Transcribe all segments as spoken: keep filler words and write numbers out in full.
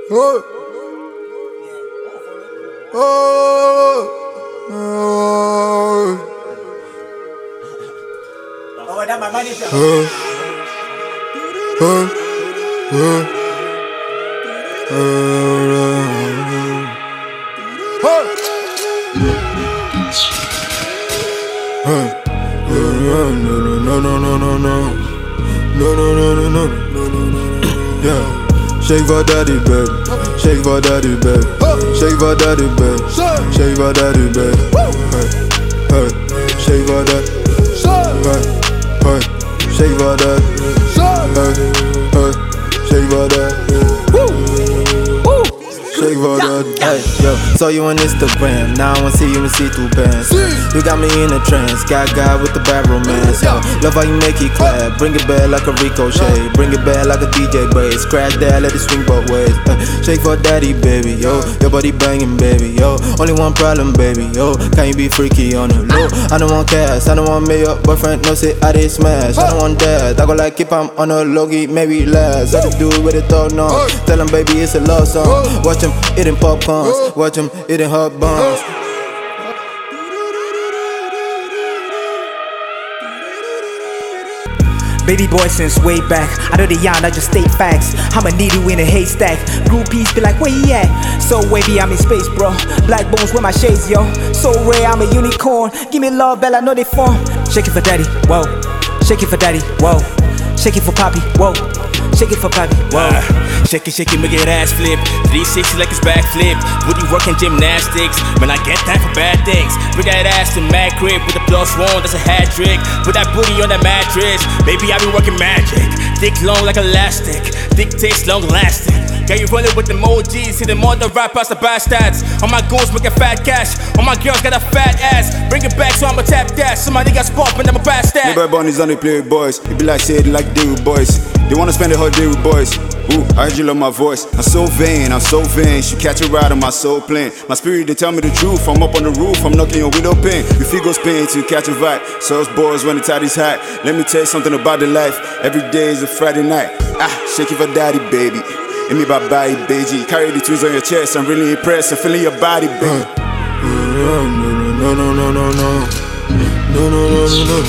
Oh. Oh. Oh. Oh, that my money. Oh. Oh. Oh. Oh. No, no, no, no, no, no, no, no, no, no, no, no, no, no, yeah. Shake for daddy, baby. Shake for daddy, baby. Shake for daddy, baby. Shake for daddy, baby. Hey, hey. Shake for that. Hey, hey. Shake for that. Hey, hey. Shake for that. Shake for that. Hey, yo, saw you on Instagram. Now I wanna see you in see-through bands. You got me in a trance. Got guy with the bad romance. Yo, love how you make it clap. Bring it back like a ricochet. Bring it back like a D J bass. Scratch that, let it swing both ways. Uh, shake for daddy, baby. Yo, your body banging, baby. Yo, only one problem, baby. Yo, can you be freaky on the low? I don't want cash. I don't want me your boyfriend. No say I did smash. I don't want that. I go like keep him on a low-key, maybe last. I just do it with a thought, no. Tell him, baby, it's a love song. Watch him eating popcorns. Watch him eating hot buns. Baby boy since way back, out of the yarn I just state facts. I'm a needle in a haystack. Groupies be like, where he at? So wavy, I'm in space, bro. Black bones with my shades, yo. So rare, I'm a unicorn. Give me love, Bella, know they form. Shake it for daddy, whoa. Shake it for daddy, whoa. Shake it for poppy, whoa. Shake it for poppy, whoa. Uh, shake it, shake it, make it ass flip. three sixty like it's backflip. Booty working gymnastics. Man, I get time for bad things. Bring that ass to mad grip with the plus one, that's a hat trick. Put that booty on that mattress. Baby, I be working magic. Thick, long like elastic. Thick taste, long lasting. Got you rolling with the emojis, hitting more than rap past the bad stats. All my goons making fat cash. All my girls got a fat ass. Bring it back so I'ma tap that. Somebody got spot, but I'm a bad stat. Boy Bunny's on the play with boys. It be like saying like deal with boys. They wanna spend the whole day with boys. Ooh, I heard you love my voice. I'm so vain, I'm so vain. She catch a ride on my soul plane. My spirit, they tell me the truth. I'm up on the roof, I'm knocking your window pane. Your feet go spin to catch a vibe. So us boys when the tide is high. Let me tell you something about the life. Every day is a Friday night. Ah, shake it for daddy, baby. And me bye bye, baby. Carry the twins on your chest. I'm really impressed. I'm feeling your body, baby. No, no, no, no, no, no. No, no, no, no, no.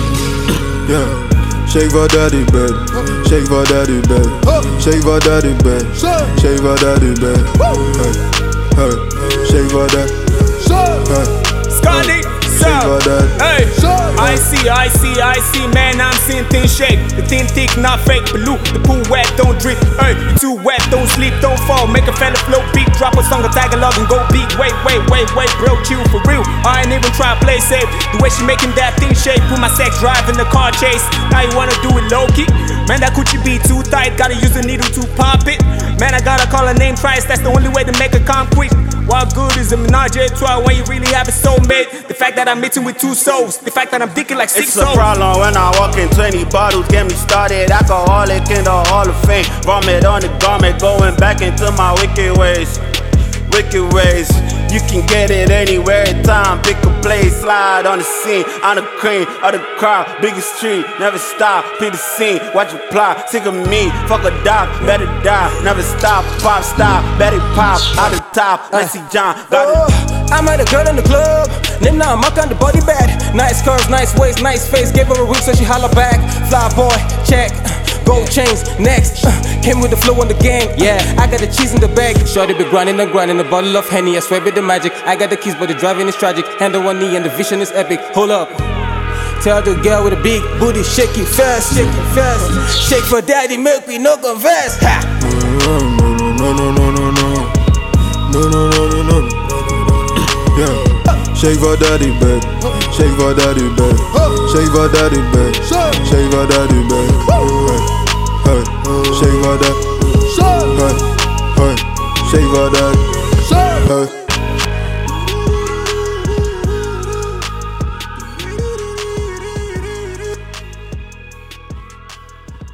Yeah. Shake for daddy, baby. Shake for daddy, baby. Shake for daddy, baby. Shake for daddy, baby. Hey, hey. Shake for that. Hey, Scotty, shake for that. hey, I see, I see, I see, man, I'm seeing things shake. The thin thick, not fake, but look, the pool wet, don't drip. Hey, you too wet, don't sleep, don't fall. Make a fella flow beat, drop a song, a tag along and go beat. Wait, wait, wait, wait, bro, chill for real. I ain't even try to play safe. The way she making that thing shake, put my sex drive in the car chase. Now you wanna do it low key? Man, that coochie be too tight, gotta use a needle to pop it. Man, I gotta call her name twice, that's the only way to make her come quick. What good is a menage a trois when you really have a soulmate? The fact that I'm meeting with two souls, the fact that I'm dicking like six It's souls. a problem when I walk in twenty bottles, get me started. Alcoholic in the Hall of Fame. Vomit on the garment, going back into my wicked ways. Wicked ways. You can get it anywhere in time. Pick a place, slide on the scene. On the cream of the crowd, biggest street. Never stop, pick the scene. Watch you plot, sick of me. Fuck a dog, better die. Never stop, pop star, better pop. Out the top, let's see John. Got it. I met a girl in the club, then now I'm up on the body bag. Nice curves, nice waist, nice face. Gave her a week so she holla back. Fly boy, check. Gold chains, next. Uh, came with the flow on the gang. Yeah, I got the cheese in the bag. Shorty be grinding and grinding, a bottle of Henny. I swear with the magic. I got the keys, but the driving is tragic. Hand on one knee and the vision is epic. Hold up. Tell the girl with a big booty, shake it fast, shake it fast. Shake for daddy, make me no confess. Ha! No, no, no, no, no, no. No, no, no, no, no. Yeah. Shake for daddy, baby. Shake for daddy, baby. Shake for daddy, baby. Shake for daddy, baby. Hey, hey. Shake for that. Hey, hey. Shake for that. Hey.